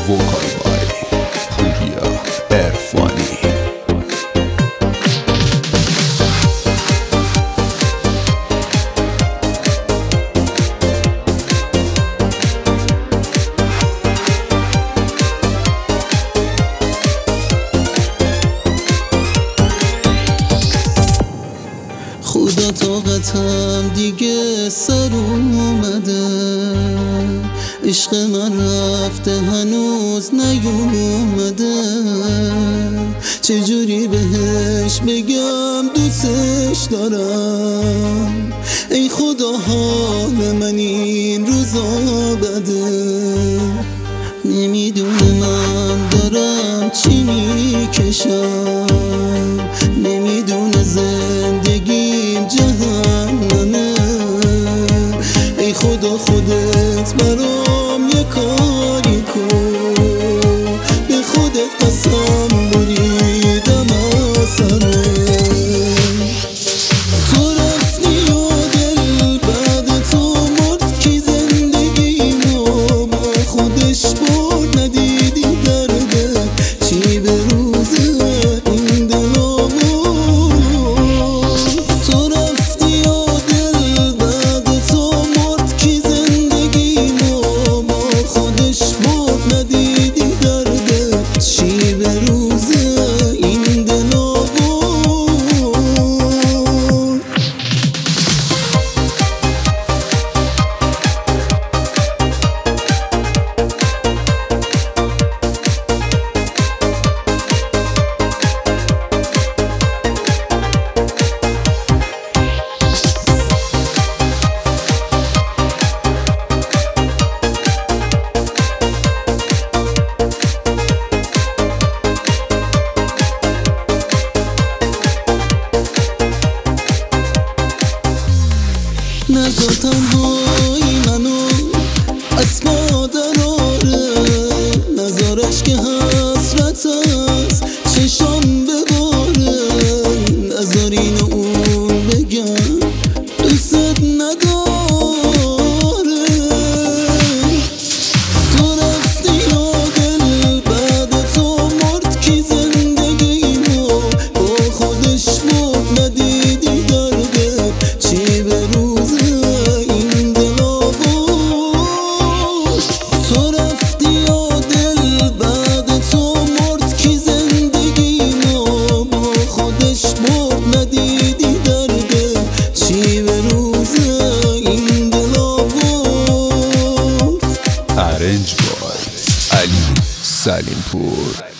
وکال بای پوریا عرفانی. خدا طاقتم دیگه سر اومده، عشق من رفته هنوز نیومده، چجوری بهش بگم دوستش دارم؟ ای خدا حال من این روزا بده، نمیدونم دارم چی میکشم، نمیدونه زندگیم جهنمه. ای خدا خودت برام یه کاری کن، به خودت قسم بریدم از سره. تو رفتی و دل بعد تو مرد، کی زندگیمو با خودش برد؟ ندیدی درده چی به روزه این دلامو؟ تو رفتی و دل بعد تو مرد، کی زندگیمو با خودش برد؟ ندیدی درده چی به روزه این دلامو؟ نذار تنهایی منو از مادر آره، نذارش که حسرت از چشام بباره، نذار اینو اون بگم دوست نداره. تو رفتی و دل بعد تو مرد، کی زندگیمو با خودش برد؟ ندیدی درده چی به ارنج بای علی سلیمپور.